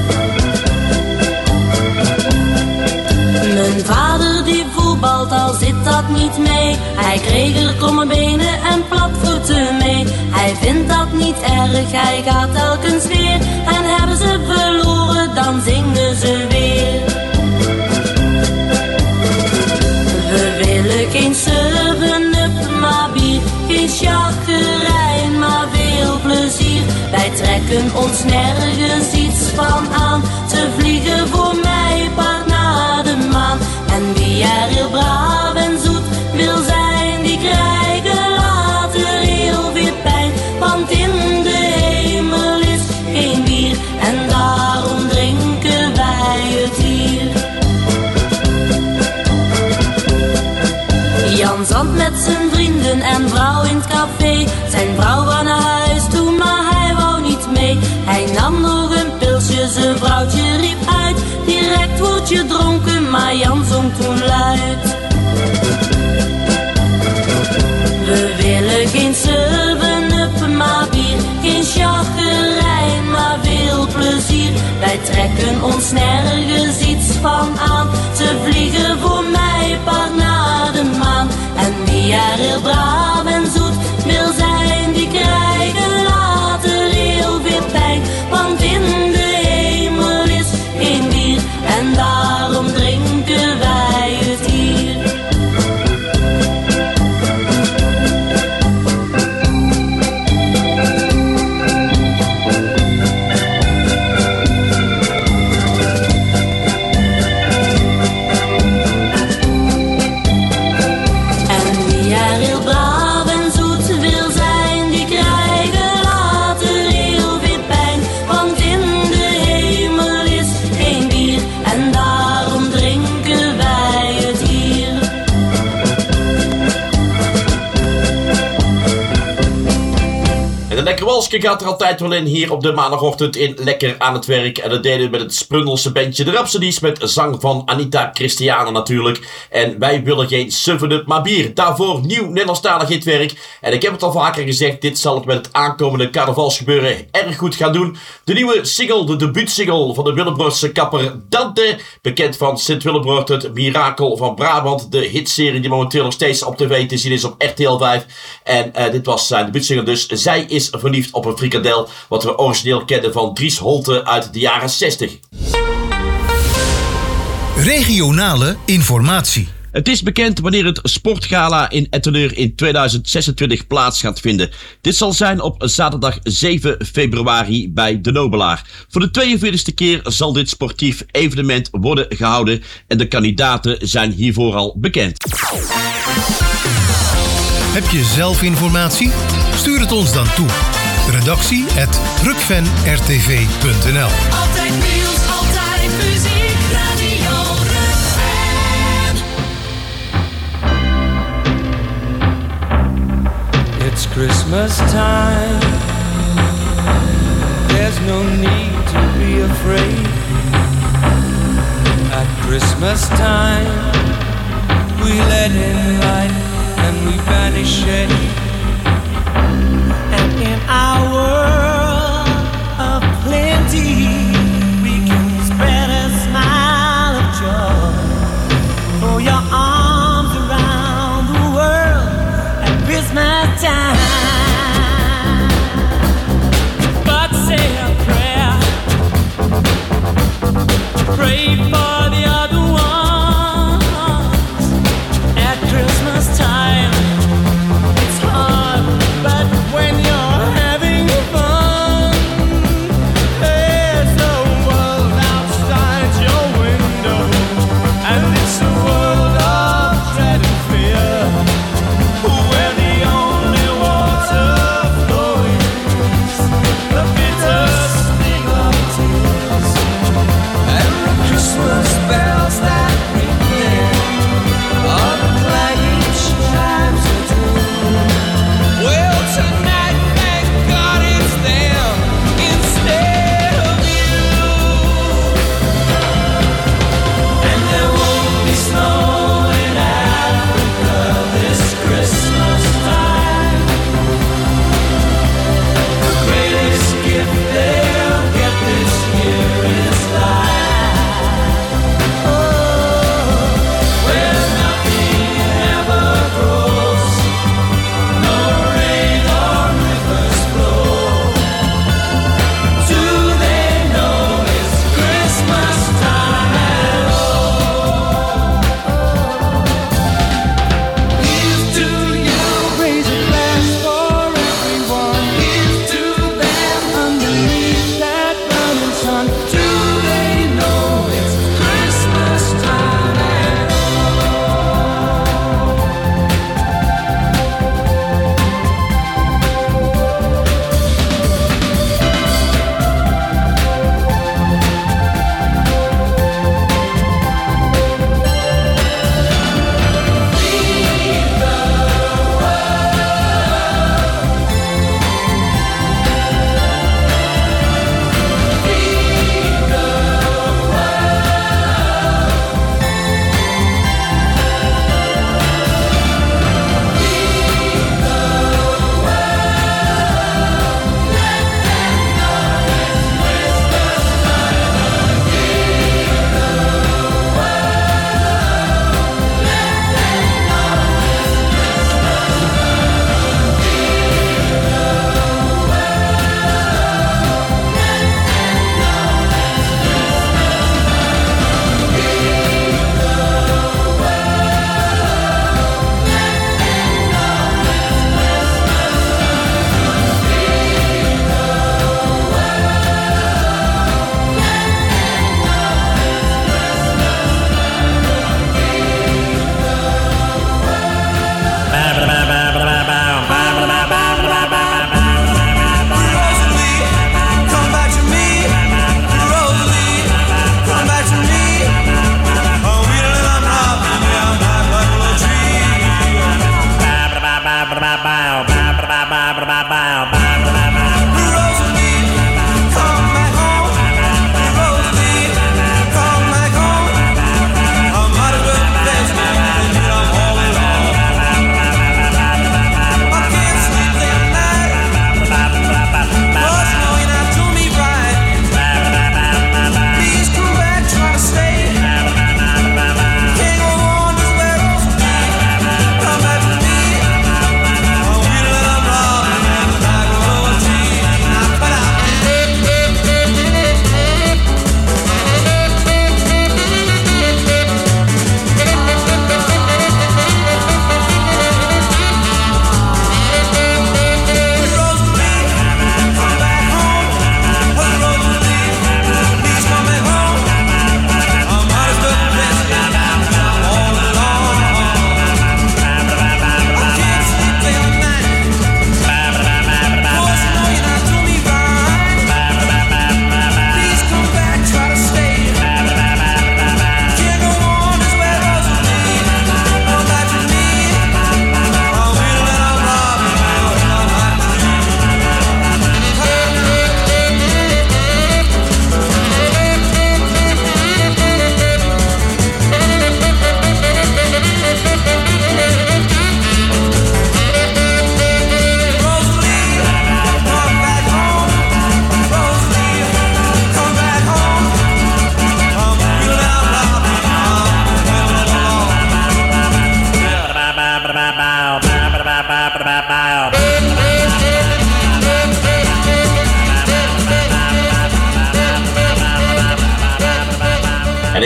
Mijn vader die voetbalt, al zit dat niet mee. Hij kreeg er kromme benen en platvoeten mee. Hij vindt dat niet erg, hij gaat telkens weer. En hebben ze verloren, dan zingen ze weer. We willen geen 7-up, maar bier. Geen chagrijn, maar veel plezier. Wij trekken ons nergens iets van aan. Ze vliegen voor mij part naar de maan. En wie er heel braaf en zoet wil zijn, die krijgen later heel veel pijn. Want in de hemel is geen bier en daarom drinken wij het hier. Jan zat met zijn vrienden en vrouw in het café. Zijn vrouw wou naar huis toe, maar hij wou niet mee. Hij nam nog een pilsje, zijn vrouwtje riep uit. Direct word je dronken, maar Jan zong toen luid. We willen geen 7-up, maar bier. Geen chagrijn, maar veel plezier. Wij trekken ons nergens iets van aan. Ze vliegen voor mij part naar de maan. En wie er heel braaf en zoet wil zijn, die krijgen later heel veel pijn. Want in de hemel is geen bier en daarom drinken wij het hier. Lekker Walske gaat er altijd wel in hier op de maandagochtend in Lekker aan het werk. En dat deden we met het Sprundelse bandje De Rhapsodies met zang van Anita Christiana natuurlijk. En wij willen geen 7-up maar bier. Daarvoor nieuw Nederlandstalig hitwerk. En ik heb het al vaker gezegd, dit zal het met het aankomende carnavalsgebeuren erg goed gaan doen. De nieuwe single, de debuutsingle van de Willebroortse kapper Dante. Bekend van Sint-Willebroort, het mirakel van Brabant. De hitserie die momenteel nog steeds op tv te zien is op RTL 5. En dit was zijn debuutsingle dus. Zij is verliefd op een frikandel, wat we origineel kennen van Dries Holte uit de jaren 60. Regionale informatie. Het is bekend wanneer het sportgala in Etteleur in 2026 plaats gaat vinden. Dit zal zijn op zaterdag 7 februari bij De Nobelaar. Voor de 42e keer zal dit sportief evenement worden gehouden en de kandidaten zijn hiervoor al bekend. Heb je zelf informatie? Stuur het ons dan toe. redactie@rukfan.rtv.nl. Altijd nieuws, altijd muziek, Radio Rukfan. It's Christmas time. There's no need to be afraid. At Christmas time, we let in light and we banish shade. And in our world of plenty, we can spread a smile of joy. Throw your arms around the world at Christmas time. But say a prayer, pray for the other ones. At Christmas time, it's hard.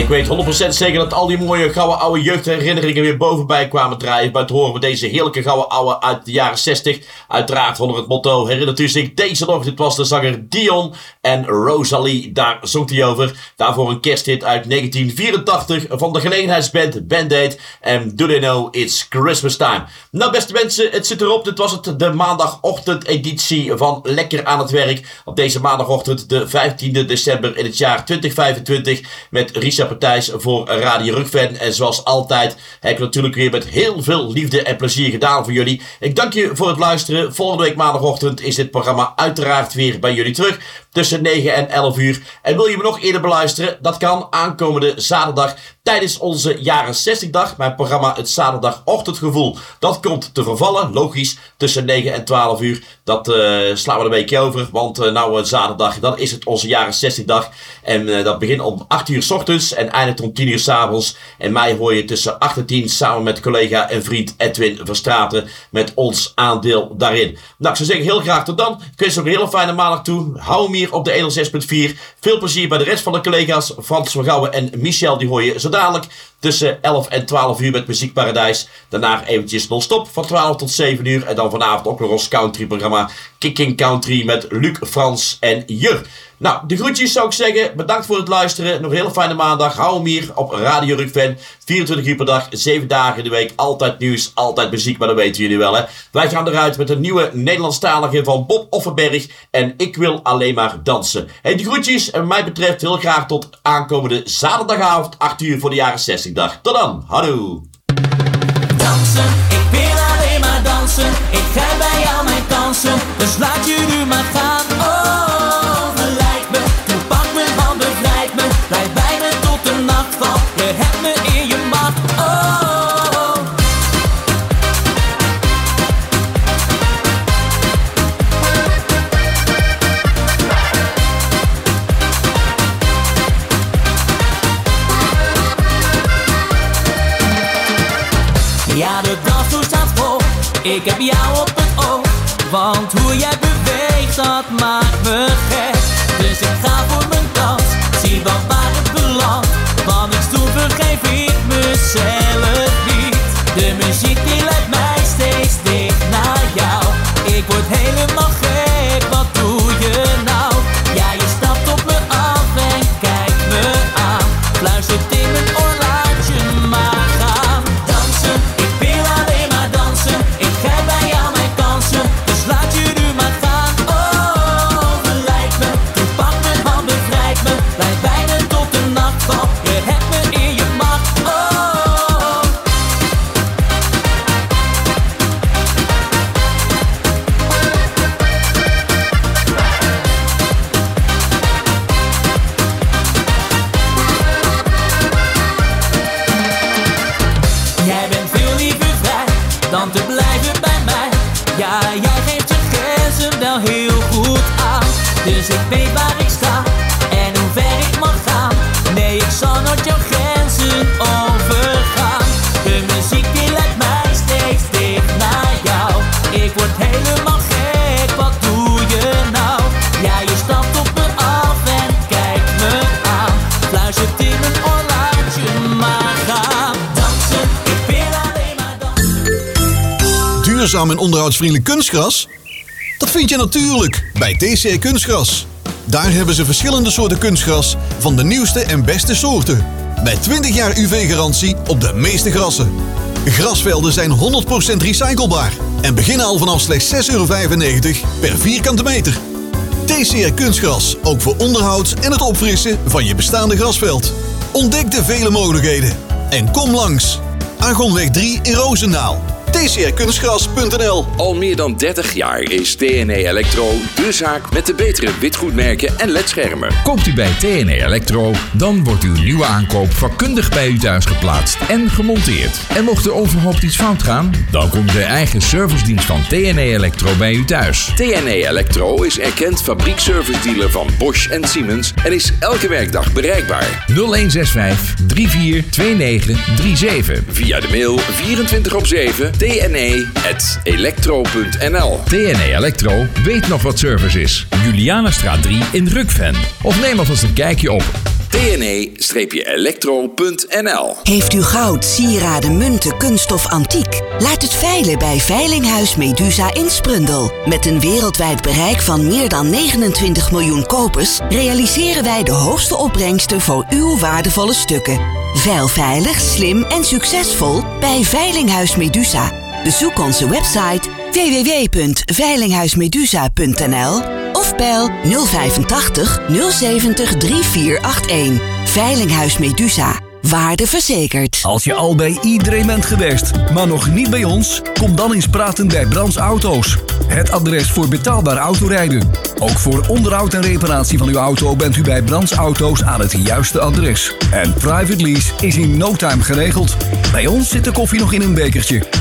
Ik weet 100% zeker dat al die mooie gouden oude jeugdherinneringen weer bovenbij kwamen draaien. Bij het horen we deze heerlijke gouden oude uit de jaren 60. Uiteraard onder het motto, herinnert u zich deze nog? Dit was de zanger Dion en Rosalie, daar zongt hij over. Daarvoor een kersthit uit 1984 van de gelegenheidsband Band-Aid. En Do They Know It's Christmas Time. Nou beste mensen, het zit erop. Dit was het, de maandagochtend editie van Lekker aan het Werk. Op deze maandagochtend, de 15e december in het jaar 2025. Met Richard Partijs voor Radio Rukven. En zoals altijd heb ik natuurlijk weer met heel veel liefde en plezier gedaan voor jullie. Ik dank je voor het luisteren. Volgende week maandagochtend is dit programma uiteraard weer bij jullie terug. Tussen 9 en 11 uur. En wil je me nog eerder beluisteren? Dat kan aankomende zaterdag tijdens onze jaren 60 dag. Mijn programma Het Zaterdagochtendgevoel. Dat komt te vervallen, logisch, tussen 9 en 12 uur. Dat slaan we een beetje over. Want zaterdag, dan is het onze jaren 60 dag. En dat begint om 8 uur 's ochtends en eindigt om 10 uur 's avonds. En mij hoor je tussen 8 en 10 samen met collega en vriend Edwin Verstraeten. Met ons aandeel daarin. Nou, ik zou zeggen heel graag tot dan. Ik wens nog een hele fijne maandag toe. Hou hem hier op de 106.4. Veel plezier bij de rest van de collega's. Frans van Gouwen en Michel, die hoor je zo dadelijk tussen 11 en 12 uur met Muziekparadijs. Daarna eventjes non-stop van 12 tot 7 uur. En dan vanavond ook nog ons country programma Kicking Country met Luc, Frans en Jur. Nou, de groetjes zou ik zeggen. Bedankt voor het luisteren. Nog een hele fijne maandag. Hou hem hier op Radio Rukven. 24 uur per dag, 7 dagen in de week. Altijd nieuws, altijd muziek, maar dat weten jullie wel, hè. Wij gaan eruit met een nieuwe Nederlandstalige van Bob Offenberg. En Ik Wil Alleen Maar Dansen. Hey, de groetjes. En wat mij betreft heel graag tot aankomende zaterdagavond, 8 uur voor de jaren 60 dag. Tot dan. Hallo. Dansen, ik wil alleen maar dansen. Ik ga bij jou mijn kansen. Dus laat je nu maar gaan. Oh, verleid me. Doe pak mijn hand, bevrijd me. Blijf bij me tot de nacht valt. Je hebt me in je macht. Oh. Ja, de dansvloer staat vol. Ik heb jou op het oog. Want hoe jij beweegt, dat maakt me gek. Dus ik ga voor mijn dans. Zie dan waar het belandt. Want ik stoel vergeef ik mezelf niet. De muziek die leidt mij steeds dicht naar jou. Ik word helemaal gek, wat doe je nou? Ja, je stapt op me af en kijkt me aan. Fluistert in mijn oor, laat je maar gaan. Dansen, ik wil alleen maar dansen. Ik ga bij jou mijn kansen. Dus laat je nu maar gaan. Oh, verleid me. Doe pak mijn hand, bevrijd me. Blijf bij me tot de nacht valt. Je hebt me in je macht. Oh. Jij bent veel liever vrij dan te blijven bij mij. Ja, jij geeft je grenzen wel heel goed aan. Dus ik weet waar ik sta en hoe ver ik mag gaan. Nee, ik zal nooit jouw grenzen overgaan. De muziek die leidt mij steeds dicht naar jou. Ik word helemaal gek, wat doe je nou? Ja, je stapt op me af en kijkt me aan. Fluistert in mijn oor, laat je maar gaan. Dansen, ik wil alleen maar dansen. Duurzaam en onderhoudsvriendelijk kunstgras? Dat vind je natuurlijk bij TCR Kunstgras. Daar hebben ze verschillende soorten kunstgras van de nieuwste en beste soorten. Met 20 jaar UV-garantie op de meeste grassen. Grasvelden zijn 100% recyclebaar en beginnen al vanaf slechts €6,95 per vierkante meter. TCR Kunstgras, ook voor onderhoud en het opfrissen van je bestaande grasveld. Ontdek de vele mogelijkheden en kom langs. Argonweg 3 in Roosendaal. TCRkunstgras.nl. Al meer dan 30 jaar is TNE Electro de zaak met de betere witgoedmerken en ledschermen. Koopt u bij TNE Electro, dan wordt uw nieuwe aankoop vakkundig bij u thuis geplaatst en gemonteerd. En mocht er overhoopt iets fout gaan, dan komt de eigen servicedienst van TNE Electro bij u thuis. TNE Electro is erkend fabriekservice-dealer van Bosch en Siemens en is elke werkdag bereikbaar. 0165 342937. Via de mail 24/7 tne@electro.nl. TNE Electro weet nog wat service is. Julianastraat 3 in Rukven. Of neem alvast een kijkje op tne-elektro.nl. Heeft u goud, sieraden, munten, kunststof, antiek? Laat het veilen bij Veilinghuis Medusa in Sprundel. Met een wereldwijd bereik van meer dan 29 miljoen kopers realiseren wij de hoogste opbrengsten voor uw waardevolle stukken. Veil veilig, slim en succesvol bij Veilinghuis Medusa. Bezoek onze website www.veilinghuismedusa.nl of bel 085 070 3481. Veilinghuis Medusa. Waarde verzekerd. Als je al bij iedereen bent geweest, maar nog niet bij ons, kom dan eens praten bij Brands Auto's. Het adres voor betaalbaar autorijden. Ook voor onderhoud en reparatie van uw auto bent u bij Brands Auto's aan het juiste adres. En private lease is in no time geregeld. Bij ons zit de koffie nog in een bekertje.